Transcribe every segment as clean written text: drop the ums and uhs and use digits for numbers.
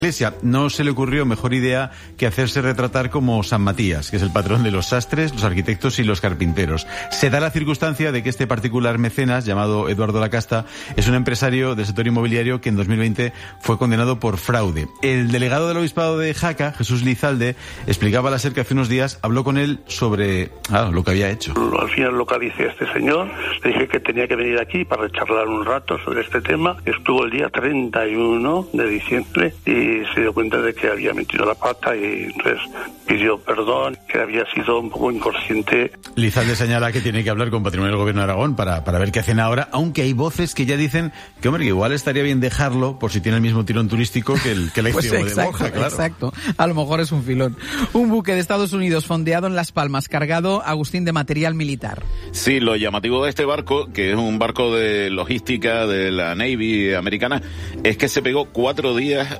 Iglesia. No se le ocurrió mejor idea que hacerse retratar como San Matías, que es el patrón de los sastres, los arquitectos y los carpinteros. Se da la circunstancia de que este particular mecenas, llamado Eduardo Lacasta, es un empresario del sector inmobiliario que en 2020 fue condenado por fraude. El delegado del obispado de Jaca, Jesús Lizalde, explicaba a la SER que hace unos días habló con él sobre lo que había hecho. Al final localicé a este señor, le dije que tenía que venir aquí para charlar un rato sobre este tema. Estuvo el día 31 de diciembre y se dio cuenta de que había metido la pata y entonces pidió perdón, que había sido un poco inconsciente. Lizalde señala que tiene que hablar con Patrimonio del Gobierno de Aragón para ver qué hacen ahora, aunque hay voces que ya dicen que, hombre, que igual estaría bien dejarlo por si tiene el mismo tirón turístico que la pues de Borja, claro. Exacto, a lo mejor es un filón. Un buque de Estados Unidos fondeado en Las Palmas, cargado, Agustín, de material militar. Sí, lo llamativo de este barco, que es un barco de logística de la Navy americana, es que se pegó 4 días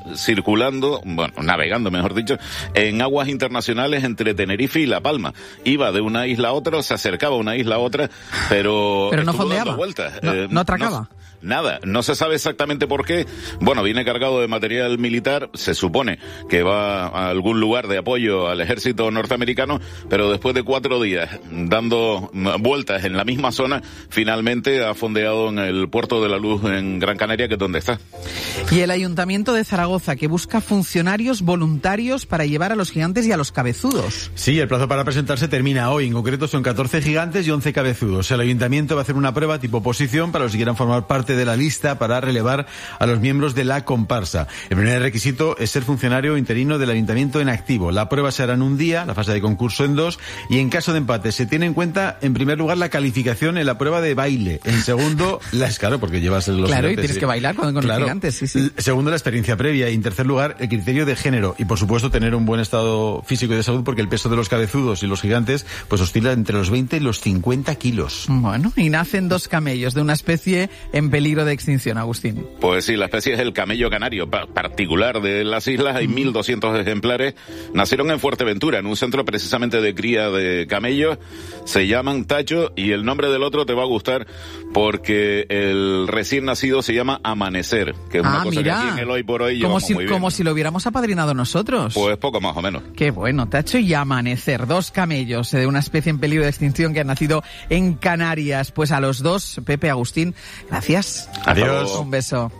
navegando, mejor dicho, en aguas internacionales entre Tenerife y La Palma. Iba de una isla a otra, se acercaba a una isla a otra, pero no fondeaba, no atracaba. Nada, no se sabe exactamente por qué. Bueno, viene cargado de material militar, se supone que va a algún lugar de apoyo al ejército norteamericano, pero después de 4 días dando vueltas en la misma zona, finalmente ha fondeado en el Puerto de la Luz en Gran Canaria, que es donde está. Y el Ayuntamiento de Zaragoza, que busca funcionarios voluntarios para llevar a los gigantes y a los cabezudos. Sí, el plazo para presentarse termina hoy. En concreto son 14 gigantes y 11 cabezudos. El Ayuntamiento va a hacer una prueba tipo oposición para los que quieran formar parte de la lista para relevar a los miembros de la comparsa. El primer requisito es ser funcionario interino del Ayuntamiento en activo. La prueba se hará en un día, la fase de concurso en 2, y en caso de empate se tiene en cuenta, en primer lugar, la calificación en la prueba de baile. En segundo, porque llevas los Claro, gigantes, y tienes que bailar con los gigantes, sí. Segundo, la experiencia previa. Y en tercer lugar, el criterio de género. Y por supuesto, tener un buen estado físico y de salud, porque el peso de los cabezudos y los gigantes pues oscila entre los 20 y los 50 kilos. Bueno, y nacen 2 camellos de una especie en peligro de extinción, Agustín. Pues sí, la especie es el camello canario, particular de las islas. Hay 1.200 ejemplares. Nacieron en Fuerteventura, en un centro precisamente de cría de camellos. Se llaman Tacho, y el nombre del otro te va a gustar porque el recién nacido se llama Amanecer, que es una cosa que aquí en el Hoy por Hoy llevamos muy bien. Como si lo hubiéramos apadrinado nosotros. Pues poco más o menos. Qué bueno, Tacho y Amanecer, 2 camellos de una especie en peligro de extinción que han nacido en Canarias. Pues a los 2, Pepe, Agustín, gracias. Adiós. Un beso.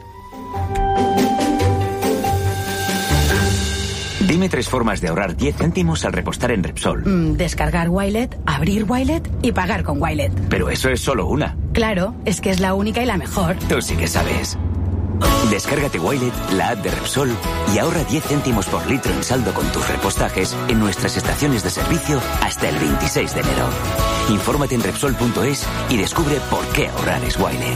Dime 3 formas de ahorrar 10 céntimos al repostar en Repsol. Descargar Wilet, abrir Wilet y pagar con Wilet. Pero eso es solo una. Claro, es que es la única y la mejor. Tú sí que sabes. Descárgate Wilet, la app de Repsol, y ahorra 10 céntimos por litro en saldo con tus repostajes en nuestras estaciones de servicio hasta el 26 de enero. Infórmate en Repsol.es y descubre por qué ahorrar es Wilet.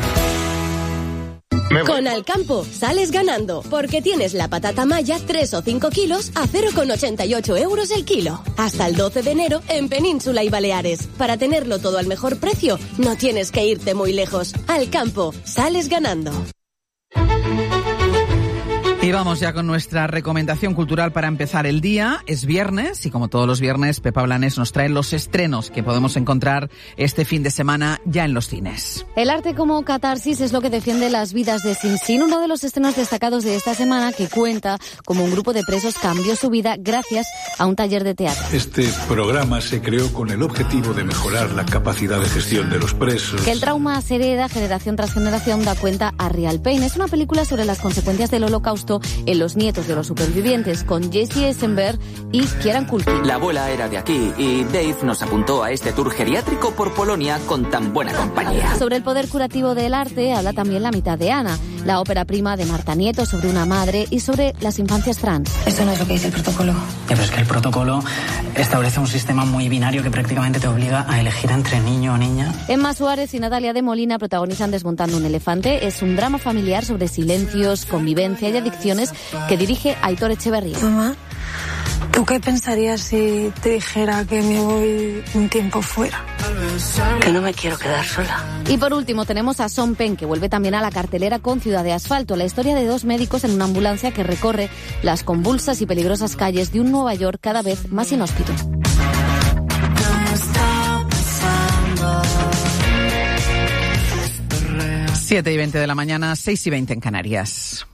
Con Alcampo sales ganando, porque tienes la patata maya 3 o 5 kilos a 0,88 euros el kilo. Hasta el 12 de enero en Península y Baleares. Para tenerlo todo al mejor precio, no tienes que irte muy lejos. Alcampo, sales ganando. Y vamos ya con nuestra recomendación cultural para empezar el día. Es viernes y, como todos los viernes, Pepa Blanes nos trae los estrenos que podemos encontrar este fin de semana ya en los cines. El arte como catarsis es lo que defiende las vidas de Sin Sin, uno de los estrenos destacados de esta semana, que cuenta cómo un grupo de presos cambió su vida gracias a un taller de teatro. Este programa se creó con el objetivo de mejorar la capacidad de gestión de los presos. Que el trauma se hereda generación tras generación da cuenta a Real Pain. Es una película sobre las consecuencias del Holocausto en los nietos de los supervivientes, con Jesse Eisenberg y Kieran Culkin. La abuela era de aquí y Dave nos apuntó a este tour geriátrico por Polonia con tan buena compañía. Sobre el poder curativo del arte habla también La mitad de Ana, la ópera prima de Marta Nieto sobre una madre y sobre las infancias trans. Esto no es lo que dice el protocolo. Pero es que el protocolo establece un sistema muy binario que prácticamente te obliga a elegir entre niño o niña. Emma Suárez y Natalia de Molina protagonizan Desmontando un elefante. Es un drama familiar sobre silencios, convivencia y adicciones que dirige Aitor Echeverría. Mamá, ¿tú qué pensarías si te dijera que me voy un tiempo fuera? Que no me quiero quedar sola. Y por último tenemos a Sean Penn, que vuelve también a la cartelera con Ciudad de Asfalto, la historia de 2 médicos en una ambulancia que recorre las convulsas y peligrosas calles de un Nueva York cada vez más inhóspito. 7:20 de la mañana, 6:20 en Canarias.